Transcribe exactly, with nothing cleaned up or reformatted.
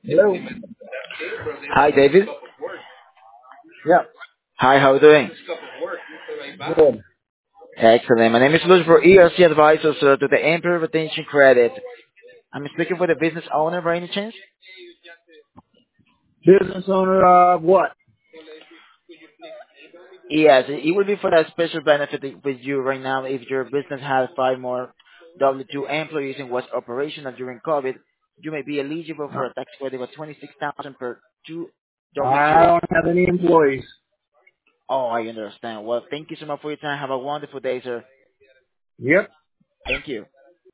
Hello. Hi, David. Yeah. Hi, how are you doing? Good. Excellent. My name is Luis for E R C Advisors uh, to the Employee Retention Credit. I'm speaking for the business owner by any chance? Business owner of what? Yes, it it would be for that special benefit with you right now if your business has five more W two employees and was operational during COVID. You may be eligible Uh, for a tax credit of twenty-six thousand per two I W two. don't have any employees. Oh, I understand. Well, thank you so much for your time. Have a wonderful day, sir. Yep. Thank you.